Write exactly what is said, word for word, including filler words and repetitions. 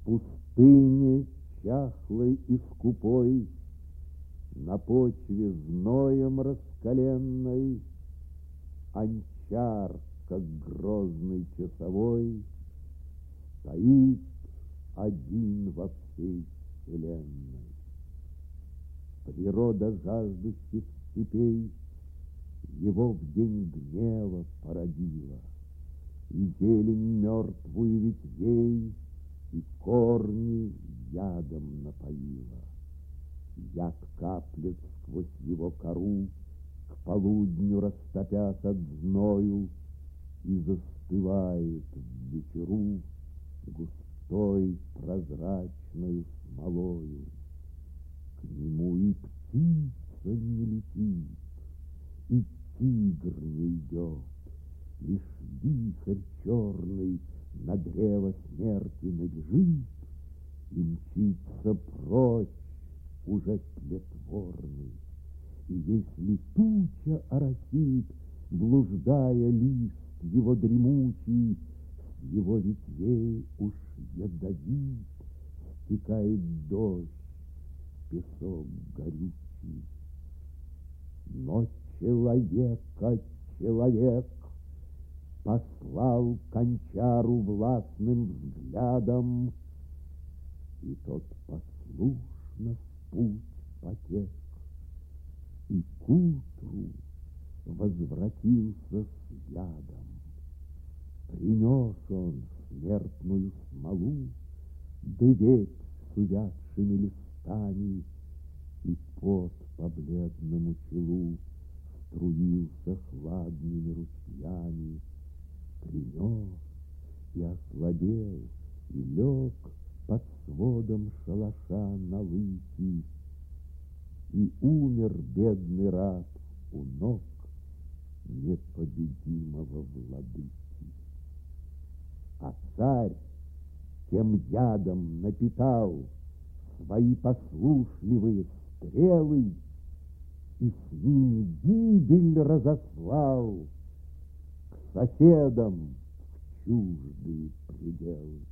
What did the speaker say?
пустыне чахлой и скупой, на почве зноем раскаленной, Анчар, как грозный часовой, стоит один во всей вселенной. Природа жаждущих степей его в день гнева породила, и зелень мертвую ветвей, и корни ядом напоила. Яд каплет сквозь его кору, к полудню растопясь от зною, и застывает в вечеру густой прозрачною смолою. К нему и птица не летит, и тигр не идет, лишь вихрь черный на древо смерти набежит и мчится прочь уже тлетворный. И если туча оросит, блуждая лист его дремучий, с его ветвей уж ядовит стекает дождь, песок горючий. Но человека человек послал к Анчару властным взглядом, и тот послушно в путь потек, и к утру возвратился с ядом. Принес он смертную смолу, да ветвь с увядшими листами, и пот по бледному челу струился хладными ручьями. Принес и ослабел, и лег под сводом шалаша на лыки, и умер бедный раб у ног непобедимого владыки. А царь тем ядом напитал свои послушливые стрелы, и с ними гибель разослал к соседам в чуждые пределы.